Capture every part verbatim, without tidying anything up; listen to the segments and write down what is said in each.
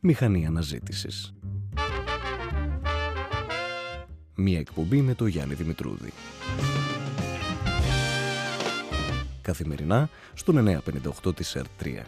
Μηχανή αναζήτησης. Μία εκπομπή με το Γιάννη Δημητρούδη. Καθημερινά στον εννιακόσια πενήντα οκτώ της ερ τρία.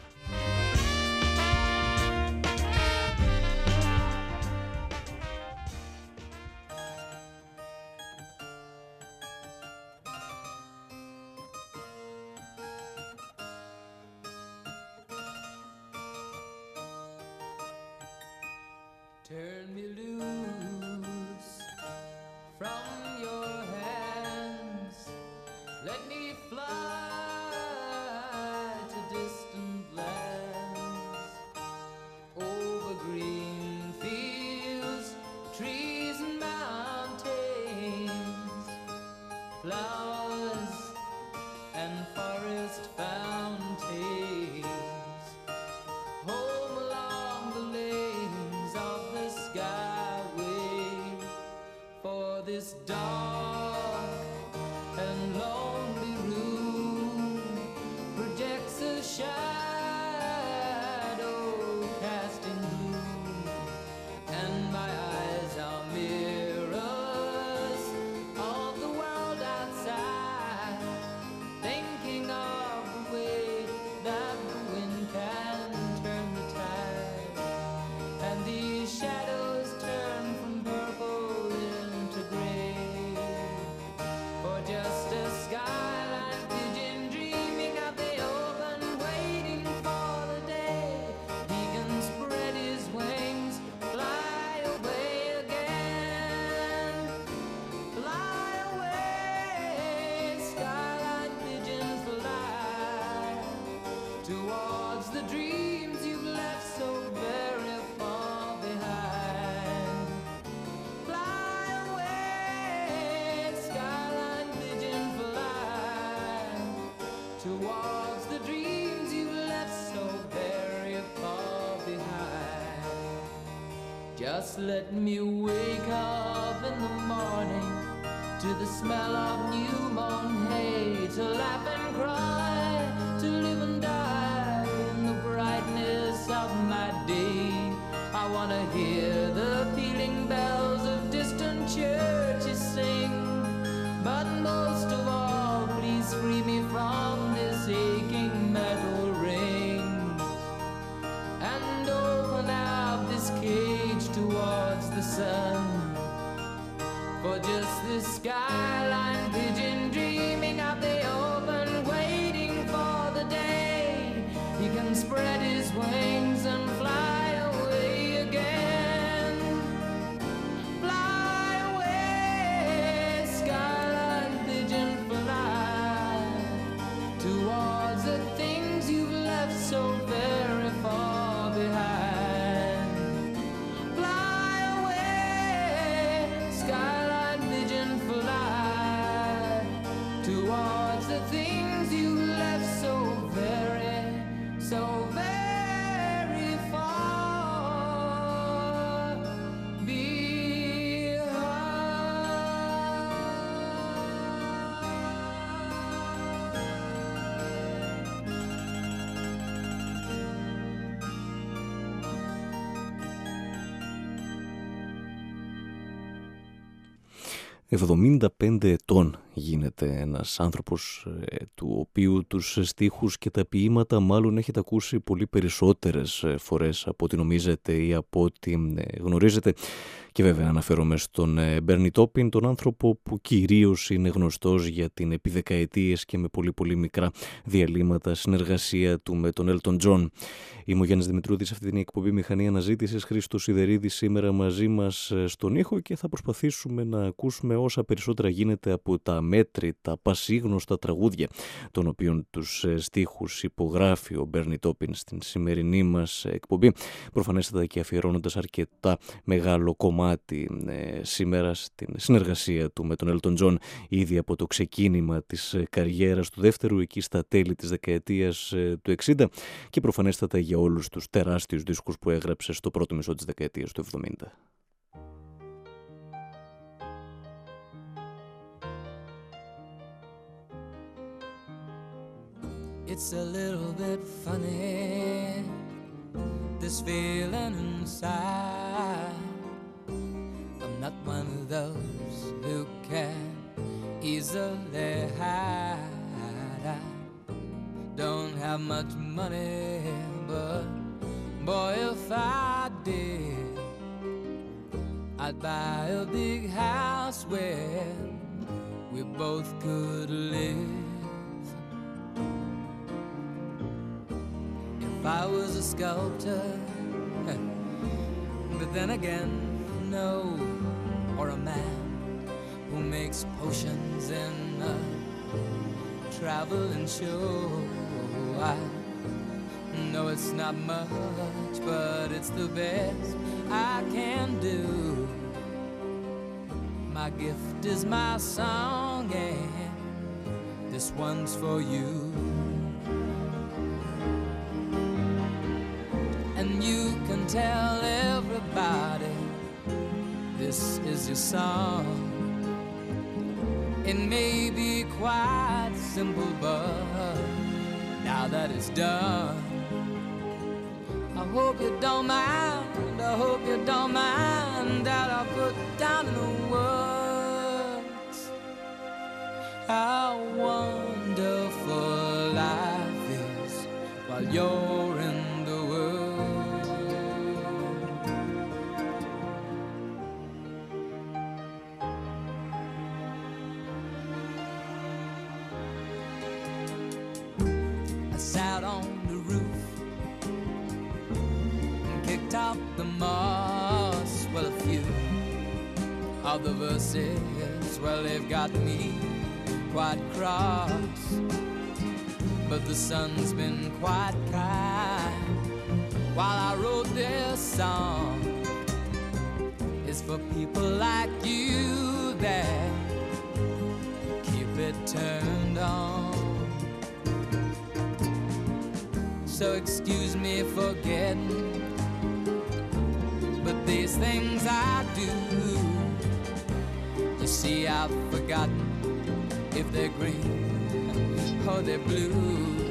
Just let me wake up in the morning to the smell of new mown hay, to laugh and cry, to live and die in the brightness of my day. I want to hear the pealing bells of distant churches sing, but most of all, please free me from this aching metal ring and open up this cage towards the sun. For just this skyline pigeon dreaming of the open, waiting for the day he can spread his wings and fly away again. Fly away, skyline pigeon, fly towards the things you've left so very far behind. Fly away, skyline pigeon, fly towards the things you left so very, so very far behind. εβδομήντα πέντε ετών γίνεται ένας άνθρωπος ε, του οποίου τους στίχους και τα ποίηματα μάλλον έχετε ακούσει πολύ περισσότερες φορές από ό,τι νομίζετε ή από ό,τι ε, γνωρίζετε. Και βέβαια αναφέρομαι στον Μπέρνι Τόπιν, τον άνθρωπο που κυρίως είναι γνωστός για την επί δεκαετίες και με πολύ πολύ μικρά διαλύματα συνεργασία του με τον Έλτον Τζον. Είμαι ο Γιάννης Δημητρούδης, αυτή την εκπομπή Μηχανή Αναζήτησης. Χρήστος Σιδερίδης σήμερα μαζί μας στον ήχο και θα προσπαθήσουμε να ακούσουμε όσα περισσότερα γίνεται από τα αμέτρητα, πασίγνωστα τραγούδια των οποίων τους στίχους υπογράφει ο Μπέρνι Τόπιν στην σημερινή μας εκπομπή. Προφανέστατα και αφιερώνοντας αρκετά μεγάλο κομμάτι ε, σήμερα στην συνεργασία του με τον Έλτον Τζον ήδη από το ξεκίνημα της καριέρας του δεύτερου εκεί στα τέλη της δεκαετίας ε, του εξήντα και προφανέστατα για όλους τους τεράστιους δίσκους που έγραψε στο πρώτο μισό της δεκαετίας του εβδομήντα. It's a little bit funny this feeling inside. I'm not one of those who can easily hide. I don't have much money, but boy, if I did, I'd buy a big house where we both could live. If I was a sculptor, but then again, no, or a man who makes potions in a traveling show. I know it's not much, but it's the best I can do. My gift is my song, and this one's for you. And you can tell everybody this is your song. It may be quite simple, but now that it's done, I hope you don't mind, I hope you don't mind that I put down in the words how wonderful life is while you're in the world. I sat on the roof, kicked up the moss. Well, a few of the verses, well, they've got me quite cross, but the sun's been quite kind while I wrote this song. It's for people like you that keep it turned on. So excuse me for getting, but these things I do, you see, I've forgotten if they're green or they're blue.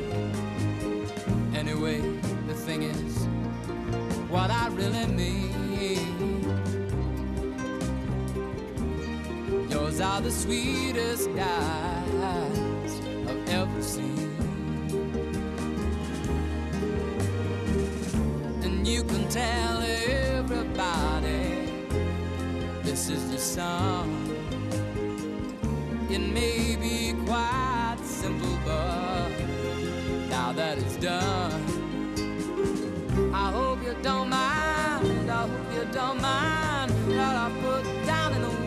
Anyway, the thing is, what I really mean, yours are the sweetest eyes I've ever seen. And you can tell everybody this is the song. It may be quite simple, but now that it's done, I hope you don't mind, I hope you don't mind that I put down in the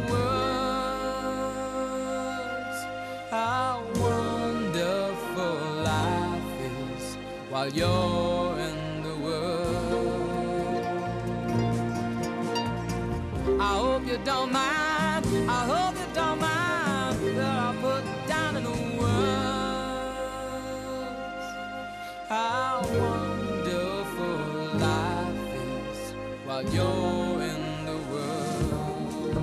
words how wonderful life is while you're in the world. I hope you don't mind, I hope you don't mind that I put down in the words how wonderful life is while you're in the world.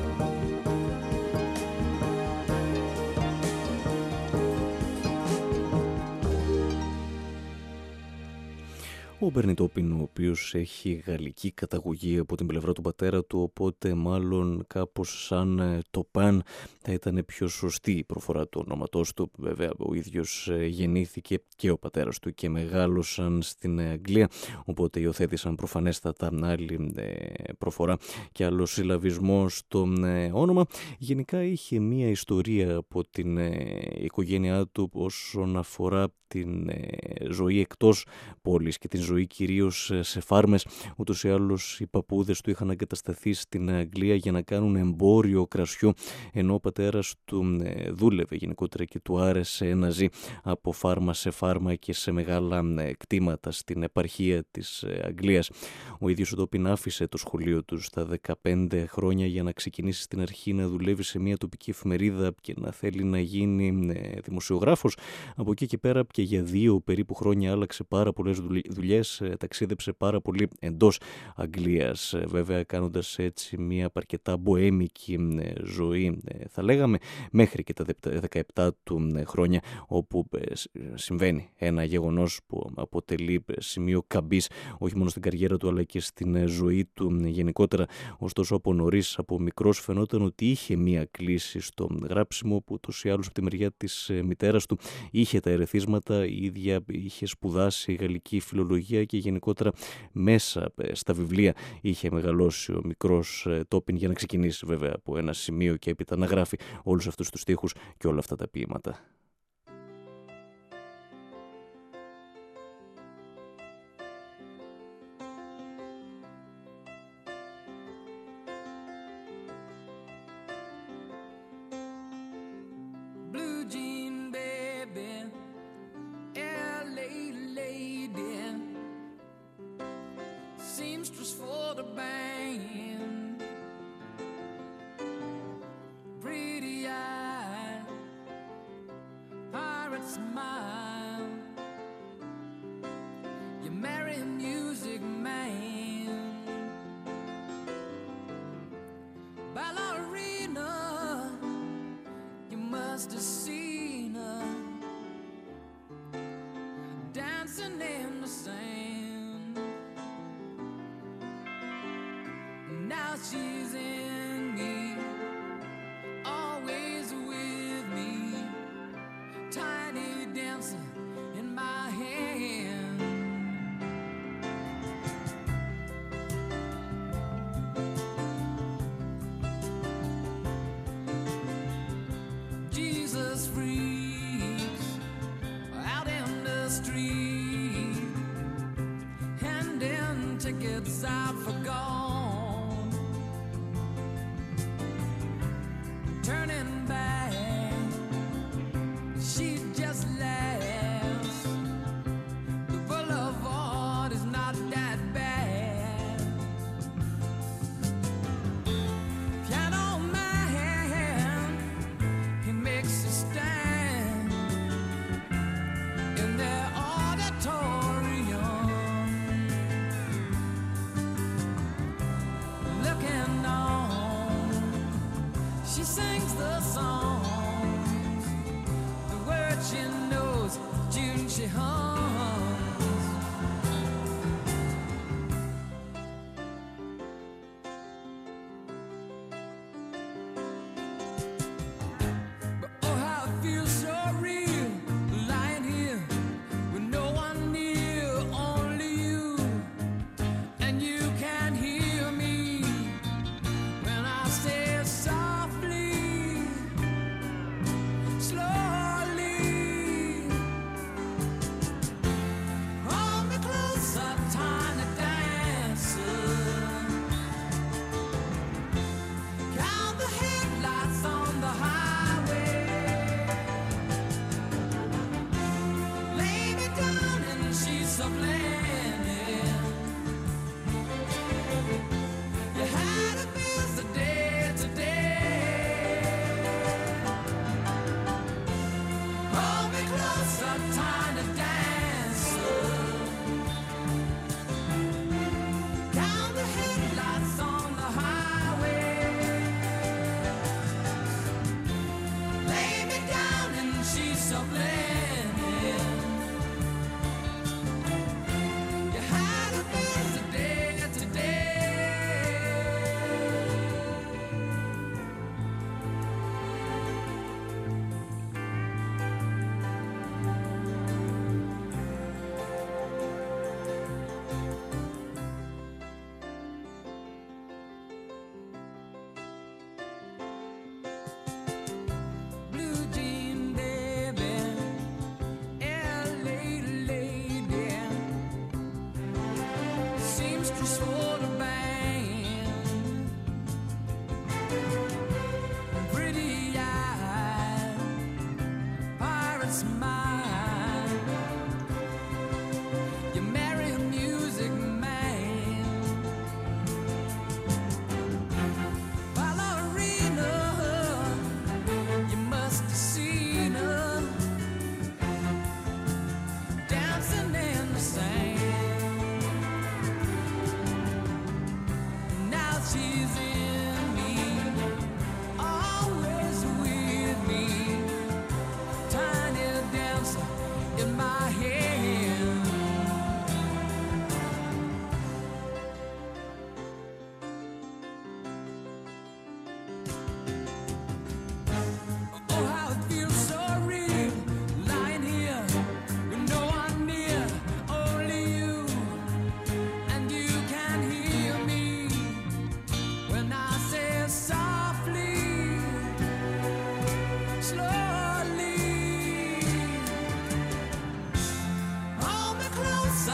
Ο Μπέρνι Τόπιν, ο οποίος έχει γαλλική καταγωγή από την πλευρά του πατέρα του, οπότε μάλλον κάπως σαν το Παν θα ήταν πιο σωστή η προφορά του ονόματός του. Βέβαια ο ίδιος γεννήθηκε και ο πατέρας του και μεγάλωσαν στην Αγγλία, οπότε υιοθέτησαν προφανέστατα άλλη προφορά και άλλο συλλαβισμό στο όνομα. Γενικά είχε μία ιστορία από την οικογένειά του όσον αφορά την ζωή εκτός πόλης και την ζωή κυρίως σε φάρμες. Ούτως ή άλλως οι παππούδες του είχαν εγκατασταθεί στην Αγγλία για να κάνουν εμπόριο κρασιού, ενώ ο πατέρας του δούλευε γενικότερα και του άρεσε να ζει από φάρμα σε φάρμα και σε μεγάλα κτήματα στην επαρχία της Αγγλίας. Ο ίδιος ο Τόπιν άφησε το σχολείο του στα δεκαπέντε χρόνια για να ξεκινήσει στην αρχή να δουλεύει σε μια τοπική εφημερίδα και να θέλει να γίνει δημοσιογράφος. Από εκεί και πέρα και για δύο περίπου χρόνια άλλαξε πάρα πολλές δουλειές εποχές ταξίδεψε πάρα πολύ εντός Αγγλίας, βέβαια κάνοντας έτσι μια αρκετά μποέμικη ζωή, θα λέγαμε, μέχρι και τα δεκαεπτά του χρόνια, όπου συμβαίνει ένα γεγονός που αποτελεί σημείο καμπής όχι μόνο στην καριέρα του αλλά και στην ζωή του γενικότερα. Ωστόσο, από νωρίς, από μικρός, φαινόταν ότι είχε μία κλίση στο γράψιμο, που ούτως ή άλλως από τη μεριά της μητέρας του είχε τα ερεθίσματα, η ίδια είχε σπουδάσει γαλλική φιλολογία και γενικότερα μέσα στα βιβλία είχε μεγαλώσει ο μικρός Τόπιν, για να ξεκινήσει βέβαια από ένα σημείο και έπειτα να γράφει όλους αυτούς τους στίχους και όλα αυτά τα ποίηματα.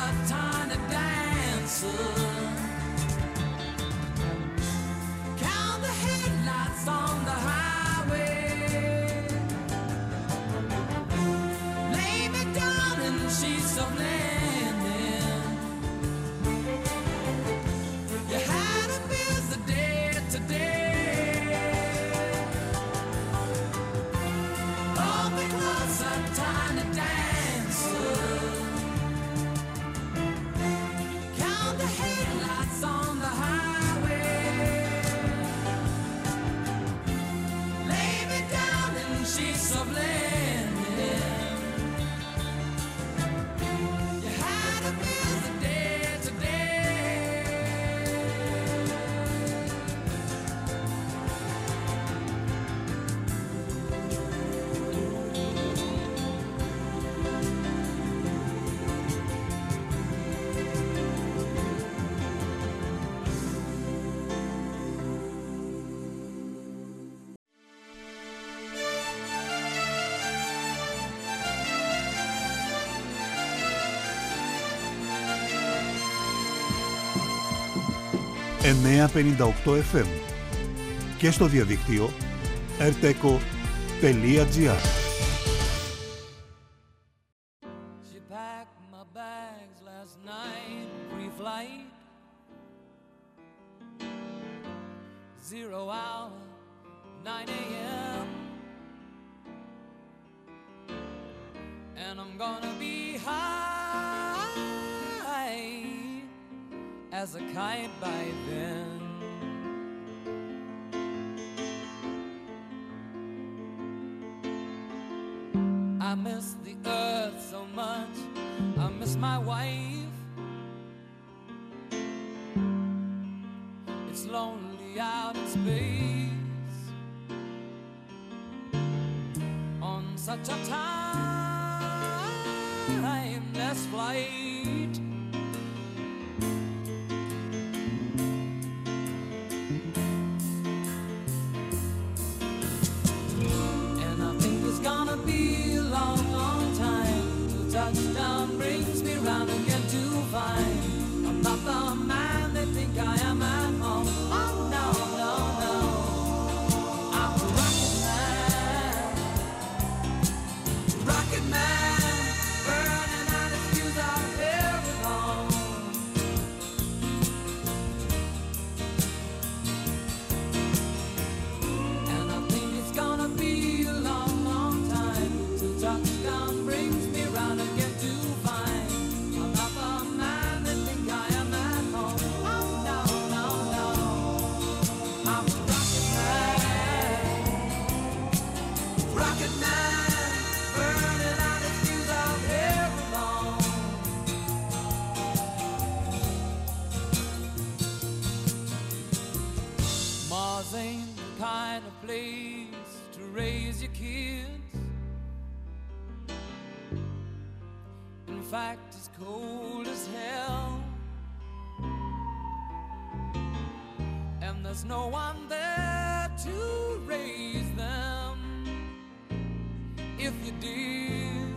a tiny dancer. Count the headlights on the highway. Lay me down in sheets of linen. You had a busy day today. Hold me closer, tiny dancer. Count the headlights on the highway. Lay me down in sheets of linen. You had a busy day today. εννιακόσια πενήντα οκτώ εφ εμ και στο διαδίκτυο ερτέκο τελεία τζι άρ. She packed my bags last night, pre-flight. Zero hour, nine a.m. And I'm gonna be high as a kite by then. I miss the earth so much, I miss my wife. It's lonely out in space on such a timeless flight. And I think it's gonna be a long, long time till touchdown brings me round again to find I'm not the man they think I am at home. Oh no, no, no, I'm a rocket man, rocket man, burning out his fuse out here at home. And I think it's gonna be a long, long time till touchdown brings me round again to find I'm not the man they think I am at home. Oh no, no, no, I'm a rocket man, rocket man, burning out his fuse out here alone. Mars ain't the kind of place to raise your kids. In fact, it's cold as hell. And there's no one there to raise them. If you did,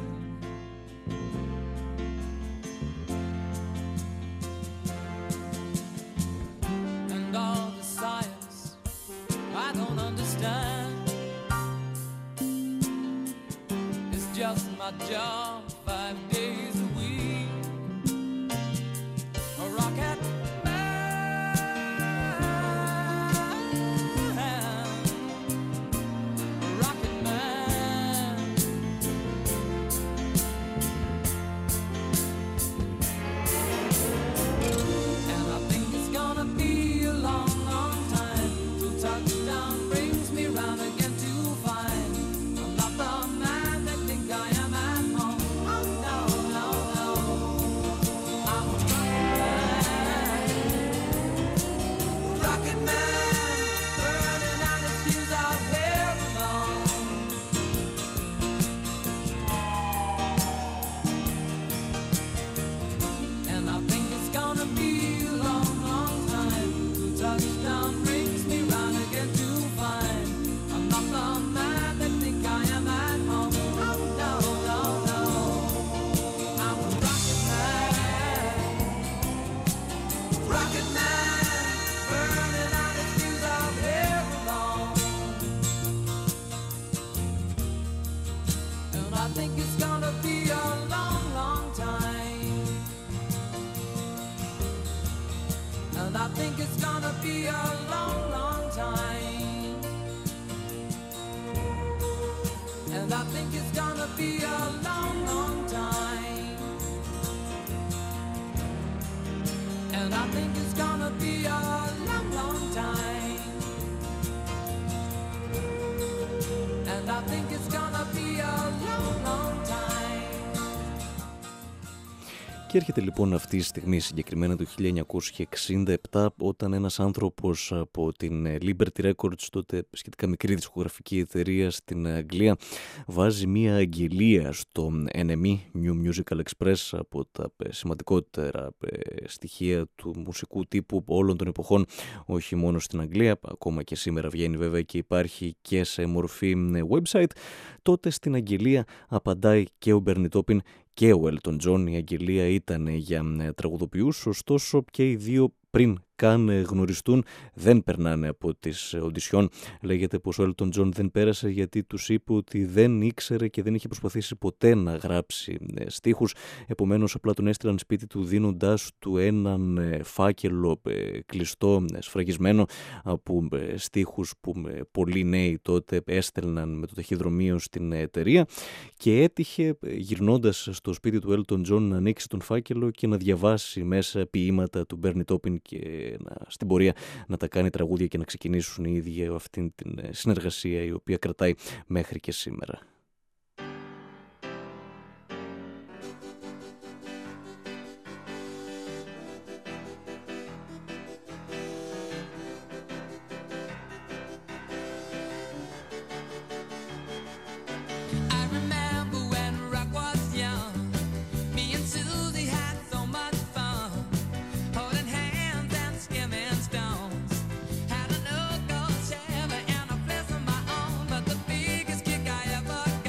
and all the science I don't understand, it's just my job five days a week. A rocket man, a rocket man. And I think it's gonna be a long, long time till touchdown brings me round again to find I'm not the man they think I am at home. I think it's gonna be a long, long time. And I think it's gonna be a long, long time. And I think it's gonna be a long, long time. And I think it's gonna be a long, long time. Και έρχεται λοιπόν αυτή η στιγμή, συγκεκριμένα το χίλια εννιακόσια εξήντα επτά, όταν ένας άνθρωπος από την Liberty Records, τότε σχετικά μικρή δισκογραφική εταιρεία στην Αγγλία, βάζει μία αγγελία στο εν εμ ι New Musical Express, από τα σημαντικότερα στοιχεία του μουσικού τύπου όλων των εποχών, όχι μόνο στην Αγγλία, ακόμα και σήμερα βγαίνει βέβαια και υπάρχει και σε μορφή website. Τότε στην αγγελία απαντάει και ο Bernie Taupin και ο Elton John. Η αγγελία ήταν για τραγουδοποιούς, ωστόσο και οι δύο πριν καν γνωριστούν δεν περνάνε από τις οντισιόν. Λέγεται πως ο Elton John δεν πέρασε γιατί τους είπε ότι δεν ήξερε και δεν είχε προσπαθήσει ποτέ να γράψει στίχους, επομένως απλά τον έστειλαν σπίτι του δίνοντάς του έναν φάκελο κλειστό, σφραγισμένο από στίχους που πολλοί νέοι τότε έστελναν με το ταχυδρομείο στην εταιρεία, και έτυχε γυρνώντας στο σπίτι του Elton John να ανοίξει τον φάκελο και να διαβάσει μέσα ποίηματα του Bernie Taupin και να, στην πορεία να τα κάνει τραγούδια και να ξεκινήσουν οι ίδιοι αυτήν την συνεργασία η οποία κρατάει μέχρι και σήμερα. Had a no-go Chevy and a place of my own, but the biggest kick I ever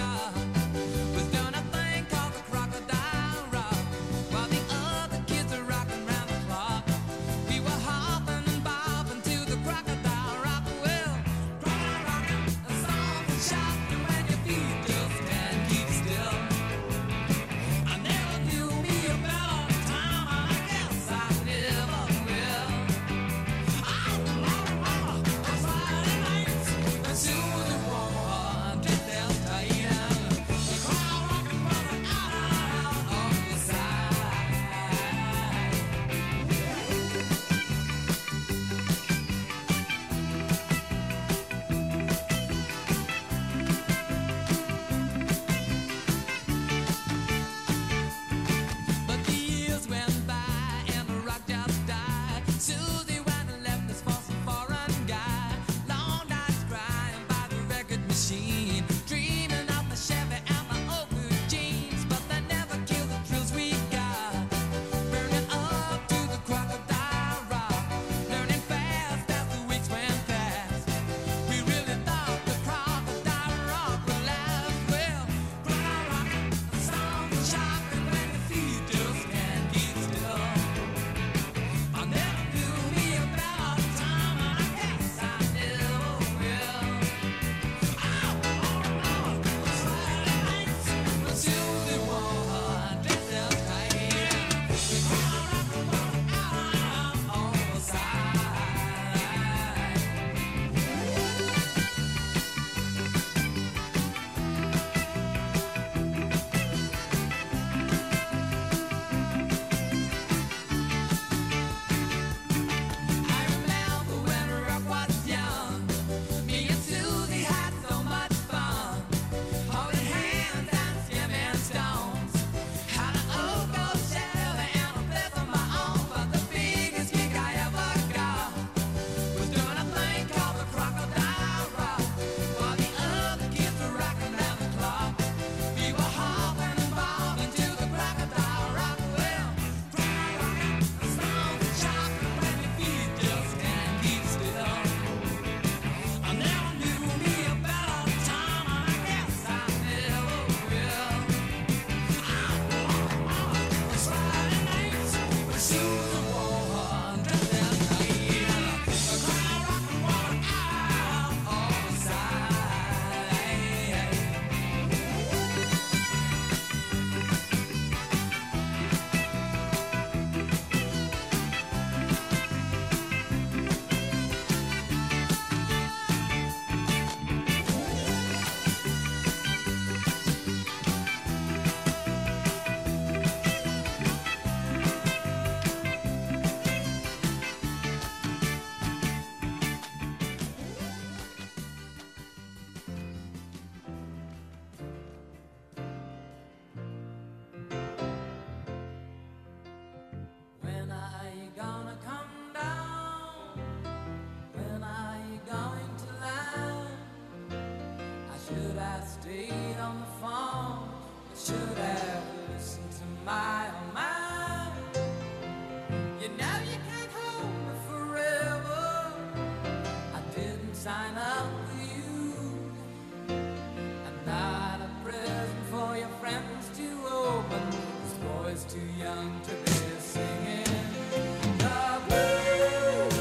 stayed on the phone. I should have listened to my own mind. You know you can't hold me forever. I didn't sign up with you. I'm not a present for your friends to open. This boy's too young to be singing the blues.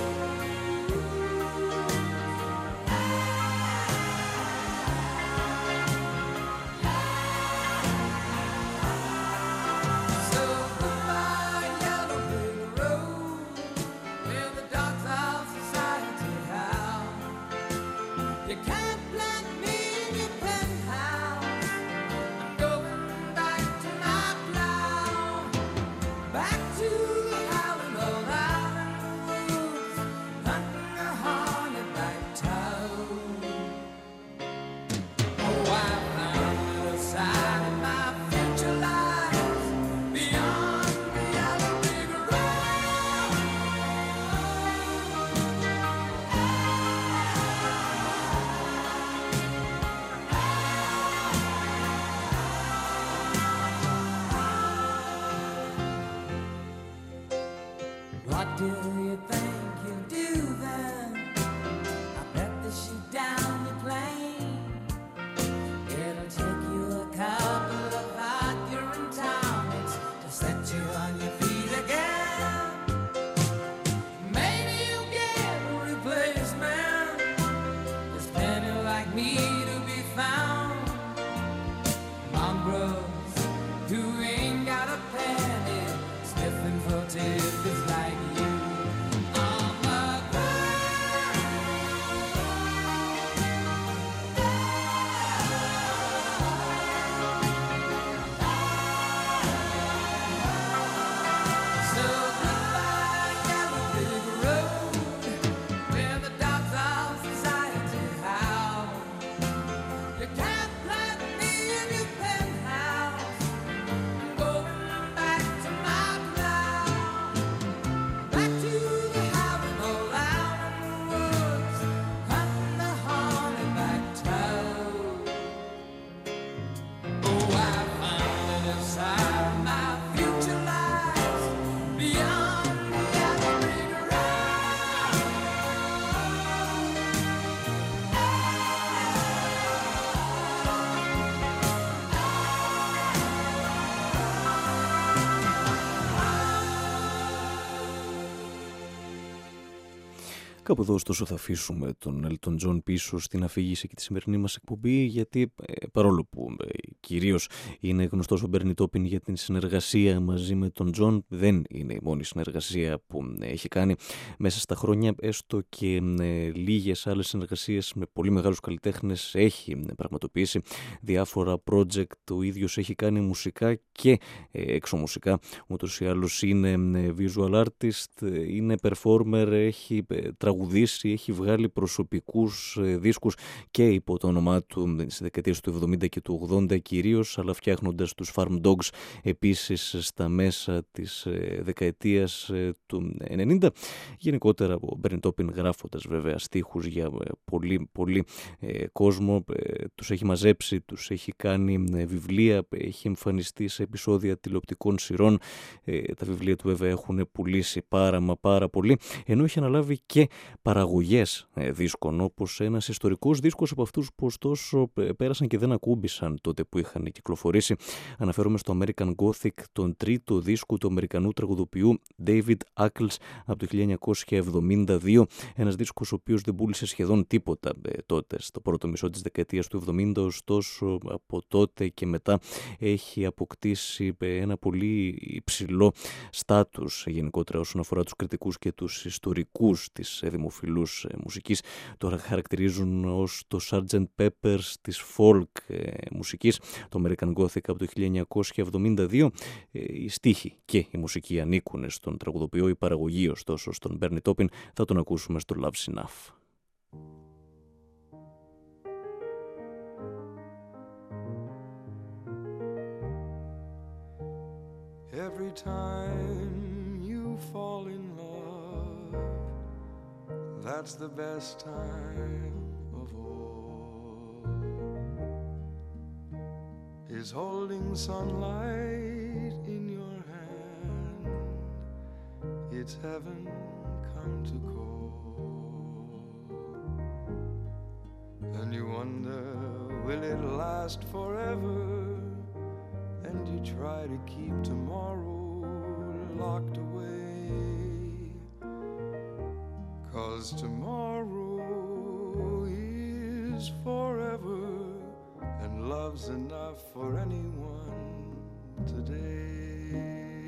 So goodbye, yellow brick road, where the dogs of society howl. You can't plant me in your penthouse. I'm going back to my plow, back to the howling old island woods, hunting a hornet-like toad. Oh, I found a little side in my future lies beyond the yellow brick road. What do you think you'll do then? I bet they shoot down your plane. It'll take you a couple of hot urine tonics to set you on your feet again. Maybe you'll get a replacement. There's plenty like me to be found. Mongrels who ain't got a penny, sniffing for tidbits like you. On the ground. So goodbye, yellow brick road, where the dogs of society howl. You can't plant me in your penthouse. I'm going back to my plow, back to the howling old island woods, hunting the hornet-like toad. Oh, I found it inside my future lies beyond the yellow brick road. Κάπου εδώ ωστόσο θα αφήσουμε τον Elton John πίσω στην αφήγηση και τη σημερινή μας εκπομπή, γιατί ε, παρόλο που ε, κυρίως είναι γνωστός ο Bernie Taupin για την συνεργασία μαζί με τον John, δεν είναι η μόνη συνεργασία που ε, έχει κάνει μέσα στα χρόνια, έστω και ε, λίγες άλλες συνεργασίες με πολύ μεγάλους καλλιτέχνες έχει ε, πραγματοποιήσει διάφορα project, ο ίδιος έχει κάνει μουσικά και ε, εξωμουσικά, ούτως ή άλλως είναι ε, visual artist, ε, είναι performer, έχει ε, τραγουδήσει, έχει βγάλει προσωπικούς ε, δίσκους και υπό το όνομά του στις δεκαετίες του εβδομήντα και του ογδόντα κυρίως, αλλά φτιάχνοντας τους Farm Dogs επίσης στα μέσα της ε, δεκαετίας ε, του ενενήντα. Γενικότερα ο Bernie Taupin γράφοντας βέβαια στίχους για ε, πολύ πολύ ε, κόσμο, ε, τους έχει μαζέψει, τους έχει κάνει ε, βιβλία, έχει εμφανιστεί σε επεισόδια τηλεοπτικών σειρών, ε, τα βιβλία του βέβαια έχουν πουλήσει πάρα μα πάρα πολύ, ενώ έχει αναλάβει και παραγωγές ε, δίσκων, όπως ένας ιστορικός δίσκος από αυτούς που ωστόσο ε, πέρασαν και δεν ακούμπησαν τότε που είχαν κυκλοφορήσει. Αναφέρομαι στο American Gothic, τον τρίτο δίσκο του Αμερικανού τραγουδοποιού David Ackles από το χίλια εννιακόσια εβδομήντα δύο, ένας δίσκος ο οποίος δεν πούλησε σχεδόν τίποτα ε, τότε στο πρώτο μισό της δεκαετίας του εβδομήντα, ωστόσο από τότε και μετά έχει αποκτήσει ε, ένα πολύ υψηλό στάτους γενικότερα όσον αφορά τους κριτικούς και τους ιστορικούς της δημοφιλούς ε, μουσικής. Τώρα χαρακτηρίζουν ως το Sergeant Pepper's της folk ε, μουσικής, το American Gothic από το χίλια εννιακόσια εβδομήντα δύο. Ε, οι στίχοι και η μουσική ανήκουν στον τραγουδοποιό, η παραγωγή ωστόσο στον Bernie Taupin. Θα τον ακούσουμε στο Love's Enough. Every time you fall in love, that's the best time of all. is holding sunlight in your hand. It's heaven come to call. And you wonder, will it last forever? And you try to keep tomorrow locked away. 'Cause tomorrow is forever, and love's enough for anyone today.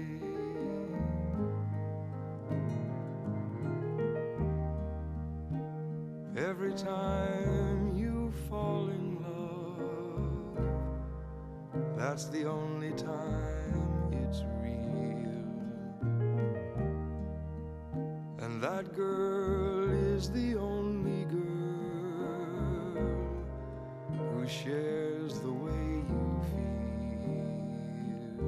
Every time you fall in love, that's the only time it's real. And that girl is the only girl who shares the way you feel.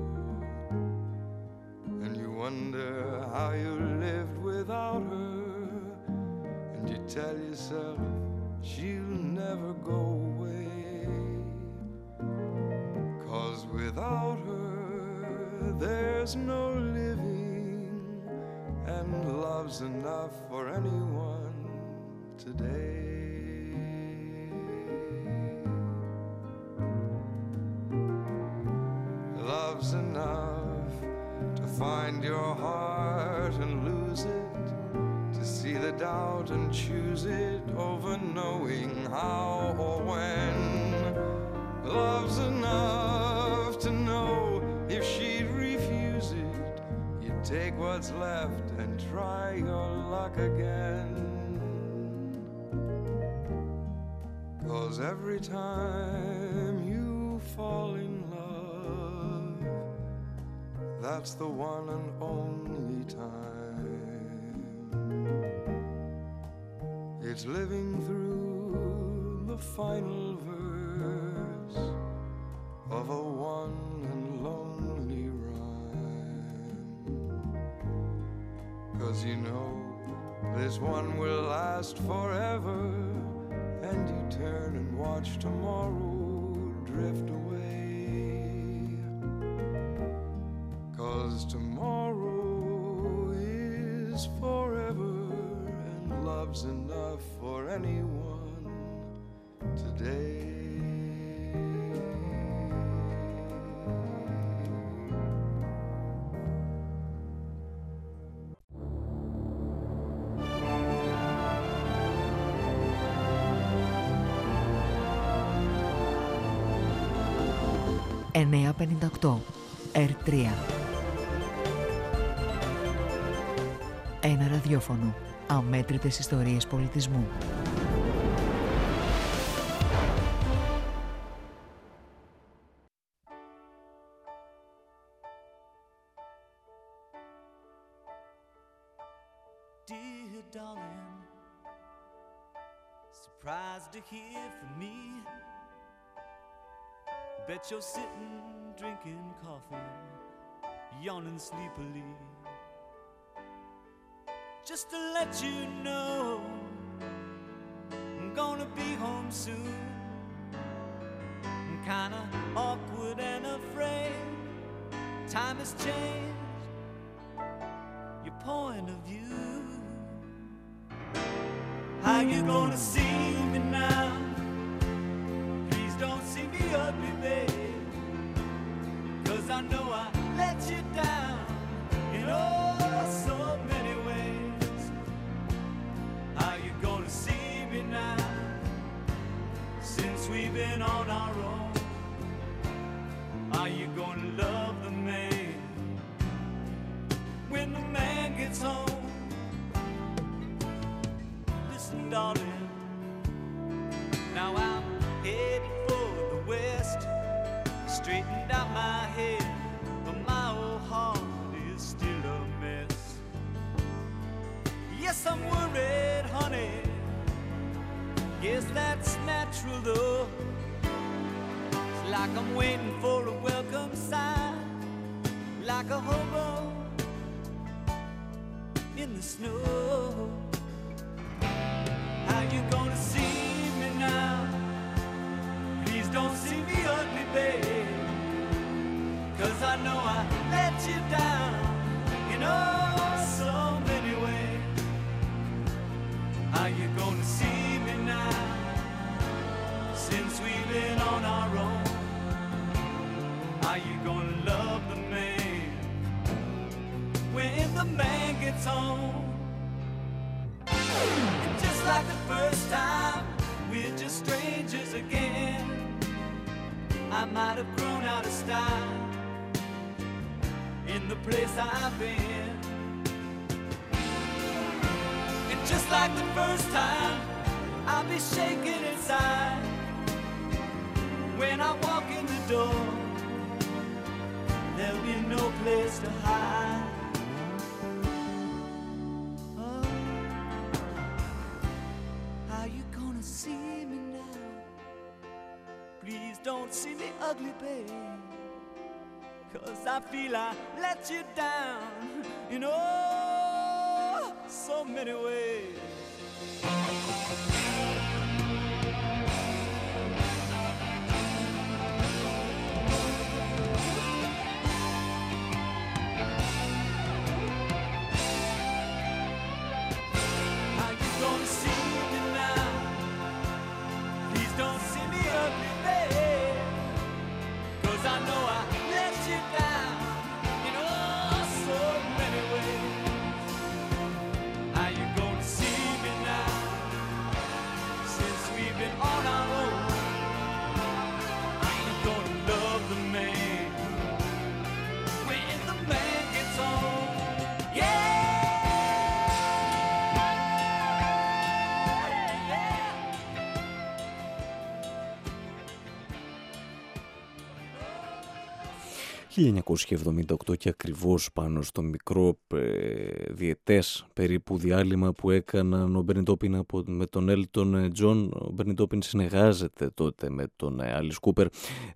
And you wonder how you lived without her, and you tell yourself she'll never go away. 'Cause without her there's no living, and love's enough for anyone today. Love's enough to find your heart and lose it, to see the doubt and choose it over knowing how or when. Love's enough to know if she'd refuse it, you'd take what's left and try your luck again. 'Cause every time you fall in love, that's the one and only time. It's living through the final verse of a one and lonely rhyme. 'Cause you know this one will last forever, and you turn and watch tomorrow drift away. 'Cause tomorrow is forever, and love's enough for anyone today. εννιακόσια πενήντα οκτώ Ερ τρία. Ένα ραδιόφωνο. Αμέτρητες ιστορίες πολιτισμού. Dear darling, surprised to hear from me. Bet you're sitting, drinking coffee, yawning sleepily. Just to let you know, I'm gonna be home soon. I'm kinda awkward and afraid. Time has changed your point of view. How you gonna see me now? Please don't see me ugly, babe, 'cause I know I let you down in oh so many ways. How you gonna see me now, since we've been on our own? Are you gonna love the man when the man gets home? Listen, darling, now I'm headed for the west, straightened out my head, but my old heart is still a mess. Yes, I'm worried, honey, guess that's natural though. It's like I'm waiting for a welcome sign, like a hobo in the snow. How you gonna see me now? Please don't see me ugly, babe, 'cause I know I let you down in oh so many ways. Are you gonna see me now, since we've been on our own? Are you gonna love the man when the man gets home? And just like the first time, we're just strangers again. I might have grown out of style in the place I've been. And just like the first time, I'll be shaking inside when I walk in the door. There'll be no place to hide. Oh, are you gonna see me now? Please don't see me ugly, babe, 'cause I feel I let you down in oh so many ways. I know I let you down in oh so many ways. Are you gonna see me now, since we've been on our own? Are you gonna love the man when the man gets home? Yeah. χίλια εννιακόσια εβδομήντα οκτώ και ακριβώς πάνω στο μικρό ε, διετές περίπου διάλειμμα που έκαναν ο Μπέρνι Τόπιν με τον Έλτον Τζον. Ο Μπέρνι Τόπιν συνεργάζεται τότε με τον Άλις Κούπερ.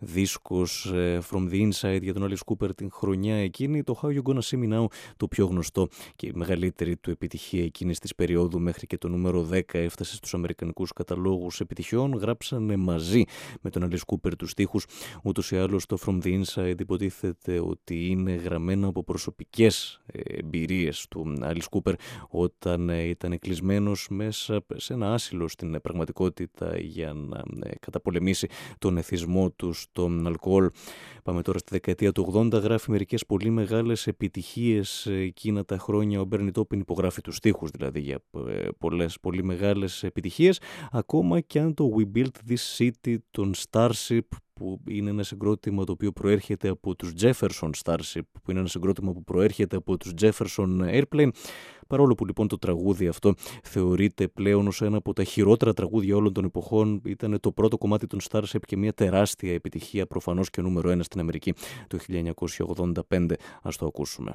Δίσκος ε, From the Inside για τον Άλις Κούπερ την χρονιά εκείνη. Το How You Gonna See Me Now, το πιο γνωστό και η μεγαλύτερη του επιτυχία εκείνης της περίοδου, μέχρι και το νούμερο δέκα έφτασε στους αμερικανικούς καταλόγους επιτυχιών. Γράψανε μαζί με τον Άλις Κούπερ τους στίχους. Ούτως ή άλλως το From the Inside υποτίθεται ότι είναι γραμμένο από προσωπικές εμπειρίες του Άλις Κούπερ όταν ήταν κλεισμένος μέσα σε ένα άσυλο στην πραγματικότητα για να καταπολεμήσει τον εθισμό του στον αλκοόλ. Πάμε τώρα στη δεκαετία του ογδόντα, γράφει μερικές πολύ μεγάλες επιτυχίες εκείνα τα χρόνια. Ο Μπέρνι Τόπιν υπογράφει τους στίχους δηλαδή για πολλές πολύ μεγάλες επιτυχίες, ακόμα και αν το We Built This City, τον Starship, που είναι ένα συγκρότημα το οποίο προέρχεται από τους Jefferson Starship, που είναι ένα συγκρότημα που προέρχεται από τους Jefferson Airplane. Παρόλο που λοιπόν το τραγούδι αυτό θεωρείται πλέον ως ένα από τα χειρότερα τραγούδια όλων των εποχών, ήταν το πρώτο κομμάτι των Starship και μια τεράστια επιτυχία, προφανώς και νούμερο ένα στην Αμερική το χίλια εννιακόσια ογδόντα πέντε. Ας το ακούσουμε.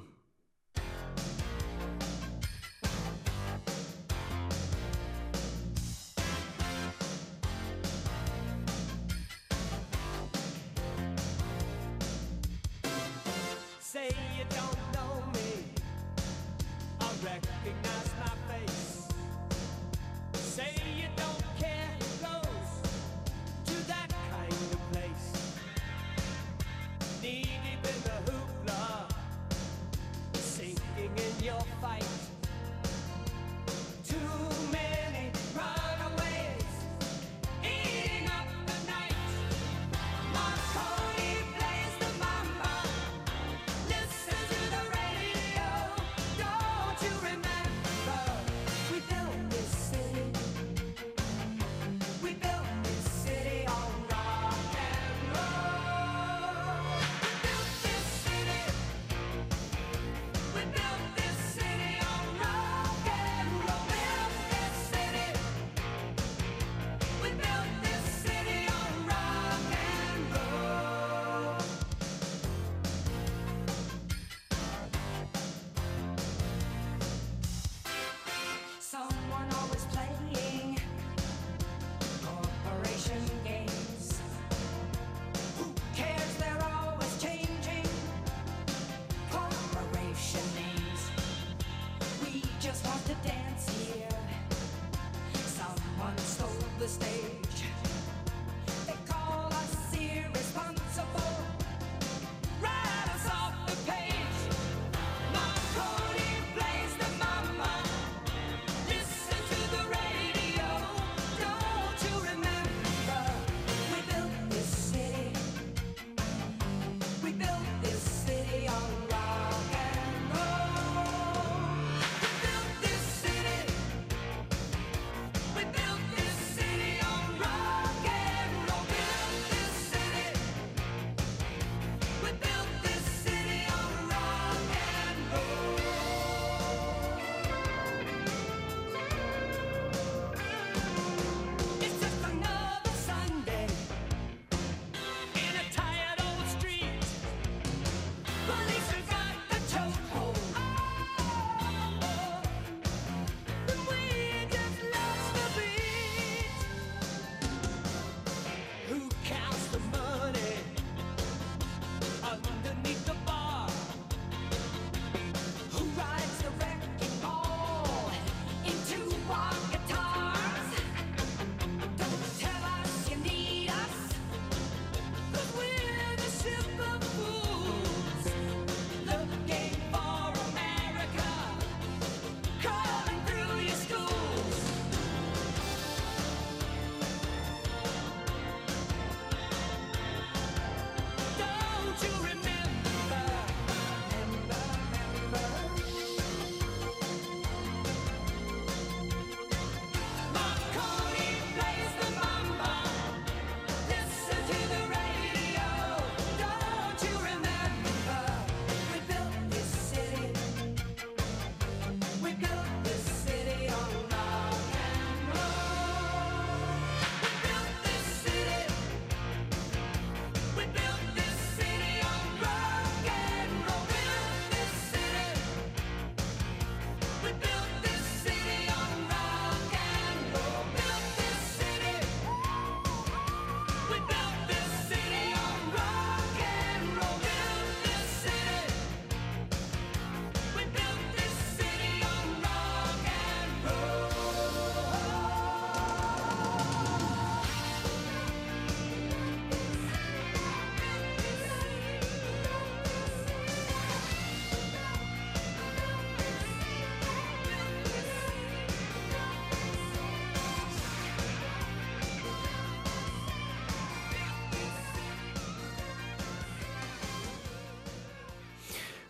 Right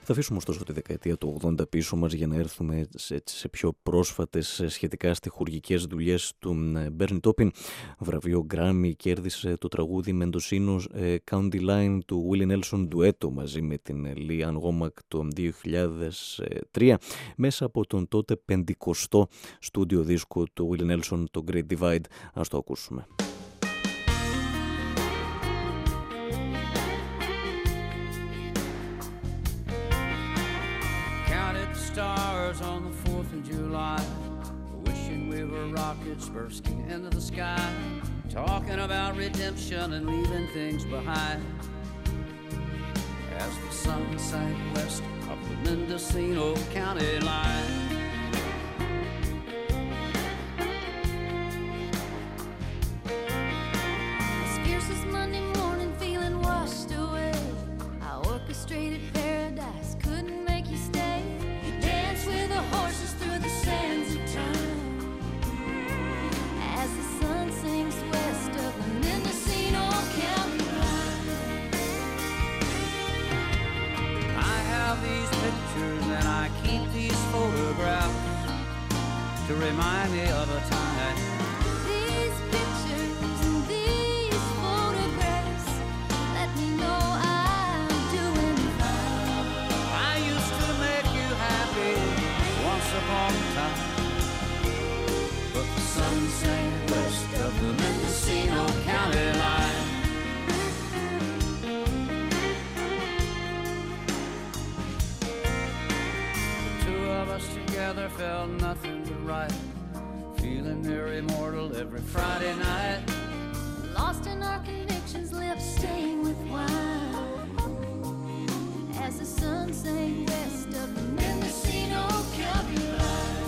Θα αφήσουμε ωστόσο τη δεκαετία του ογδόντα πίσω μας για να έρθουμε σε, σε πιο πρόσφατες σχετικά στιχουργικές δουλειές του Μπέρνι Τόπιν. Βραβείο Grammy κέρδισε το τραγούδι Μεντοσίνος County Line του Willie Nelson ντουέτο μαζί με την Lee Ann Womack το δύο χιλιάδες τρία μέσα από τον τότε πεντηκοστό στούντιο δίσκο του Willie Nelson, το Great Divide. Ας το ακούσουμε. Stars on the fourth of July, wishing we were rockets bursting into the sky, talking about redemption and leaving things behind. As the sun sank west of the Mendocino County line, as fierce as Monday morning, feeling washed away, I orchestrated paradise, couldn't make you stay. With the horses through the sands of time, as the sun sinks west of the Mendocino County line. I have these pictures and I keep these photographs to remind me of a time. These pictures and these photographs let me know I'm doing fine. I used to make you happy once upon a time, but the sun sank west of the Mendocino County line. The two of us together felt nothing but right, feeling near immortal every Friday night. Lost in our convictions, lips stained with wine, as the sun sank west of the Mendocino County line.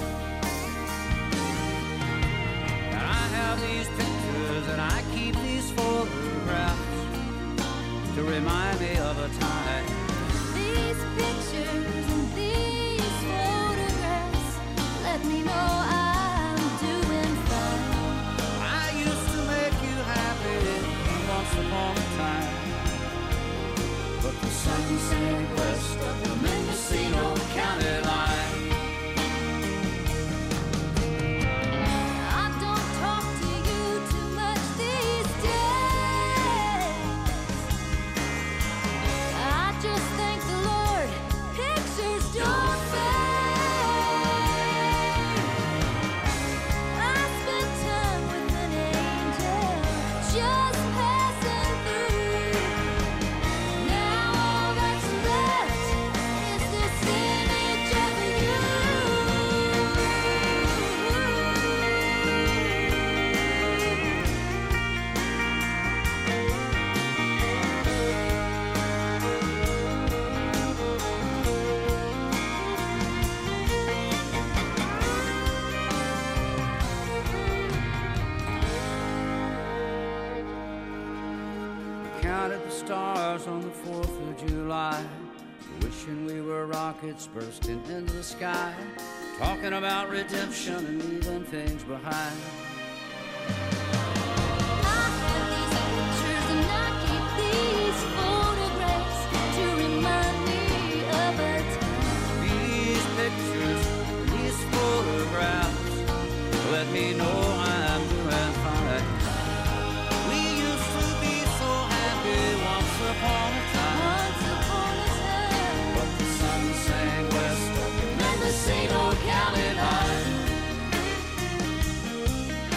And I have these pictures and I keep these photographs to remind me of a time. These pictures and these photographs let me know I'm doing fine. I used to make you happy once upon a time, but the sun sank west of the Mendocino County line. I don't talk to you too much these days. I just thank the Lord, pictures don't fade. I spent time with an angel just passing through. Now all that's left is this image of you. Counted the stars on the fourth of July, wishing we were rockets bursting into the sky, talking about redemption and leaving things behind. I have these pictures and I keep these photographs to remind me of a time. These pictures, these photographs, let me know I'm doing fine. We used to be so happy once upon a time, Once upon a time, but the sun sank west of the Mendocino County line.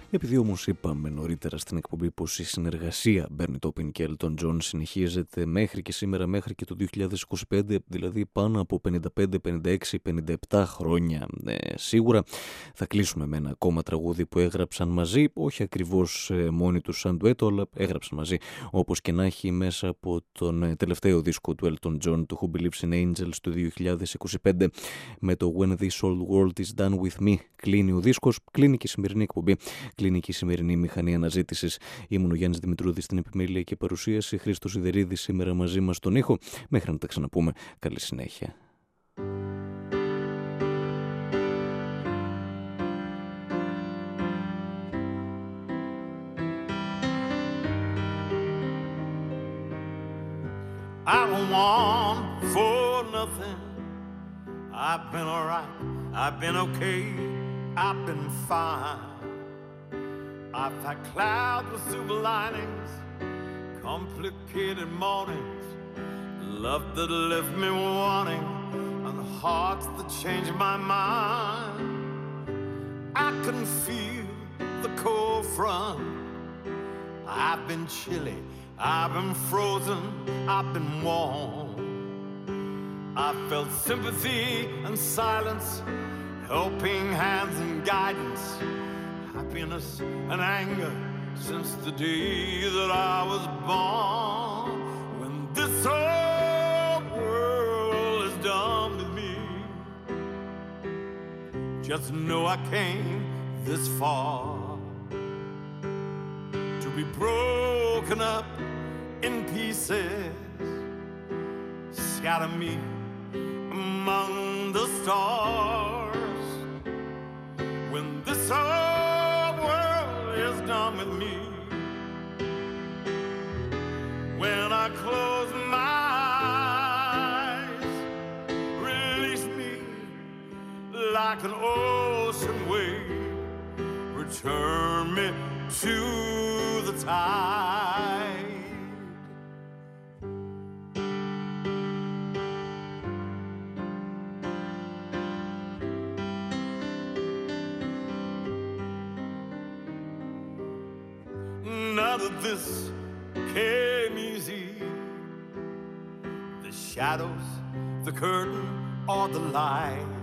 Επειδή όμως είπαμε νωρίτερα στην εκπομπή πως η συνεργασία Bernie Taupin και Elton John συνεχίζεται μέχρι και σήμερα, μέχρι και το δύο χιλιάδες είκοσι πέντε, δηλαδή πάνω από πενήντα πέντε, πενήντα έξι, πενήντα επτά χρόνια ε, σίγουρα, θα κλείσουμε με ένα ακόμα τραγούδι που έγραψαν μαζί, όχι ακριβώς ε, μόνοι τους σαν ντουέτο, αλλά έγραψαν μαζί όπως και να έχει μέσα από τον ε, τελευταίο δίσκο του Elton John, το Who Believes in Angels του δύο χιλιάδες είκοσι πέντε, με το When This Old World Is Done With Me. Κλείνει ο δίσκος, κλείνει και η σημερινή εκπομπή, κλείνει και η σημερινή μηχανή αναζήτησης. Ήμουν ο Γιάννης Δημητρούδης στην επιμέλεια και παρουσίαση, Χρήστος Σιδερίδης σήμερα μαζί μας στον ήχο. Μέχρι να τα ξαναπούμε, καλή συνέχεια. I don't want for nothing. I've been alright, I've been okay, I've been fine. I've had clouds with silver linings, complicated mornings, love that left me wanting, and hearts that changed my mind. I can feel the cold front. I've been chilly, I've been frozen, I've been warm. I've felt sympathy and silence, helping hands and guidance, happiness and anger since the day that I was born. When this whole world is done with me, just know I came this far. To be broken up in pieces, scatter me among the stars. When this whole world is done with me, when I close my eyes, release me like an ocean wave, return me to the tide. None of this came easy. The shadows, the curtain, or the light,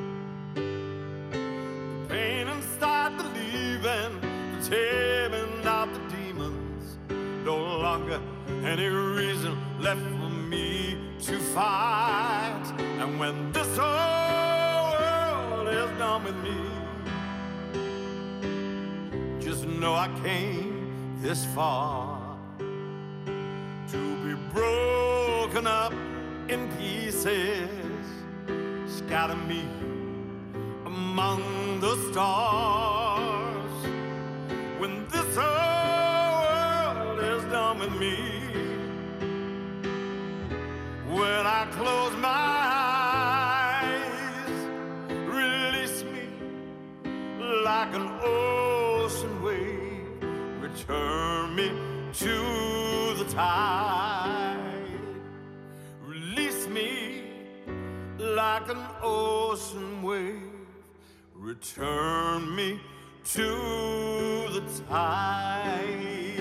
the pain inside the leaving, the taming out the demons. No longer any reason left for me to fight. And when this whole world is done with me, just know I came this far. To be broken up in pieces, scatter me among the stars. When this whole world is done with me, when I close my eyes, release me like an ocean wave, return me to the tide. Release me like an ocean wave, return me to the tide.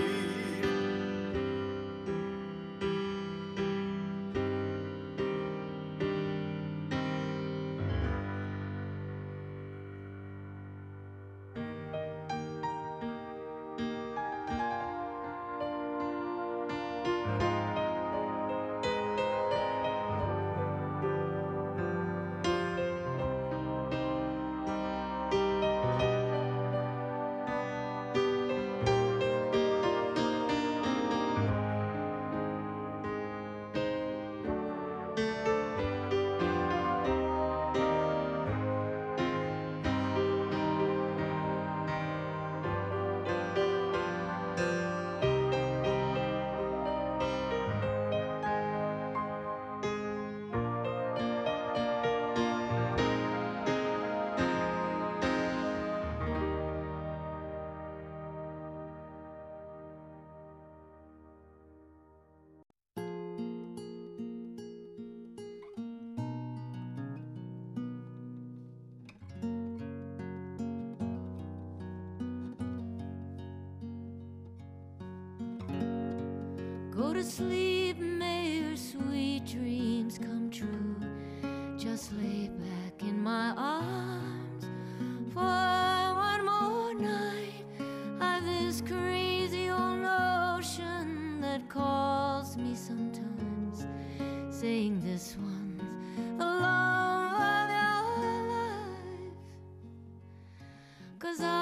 to sleep, may your sweet dreams come true. Just lay back in my arms for one more night. I've this crazy old notion that calls me sometimes, saying this one's the love of your life. 'Cause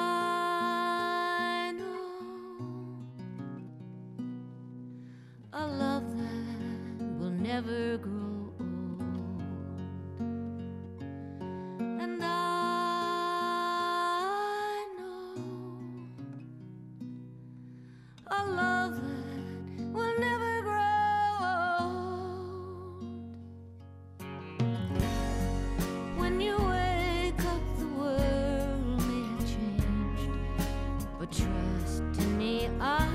I know a love that will never grow old, and I know a love that will never grow old. When you wake up, the world may have changed, but trust in me, I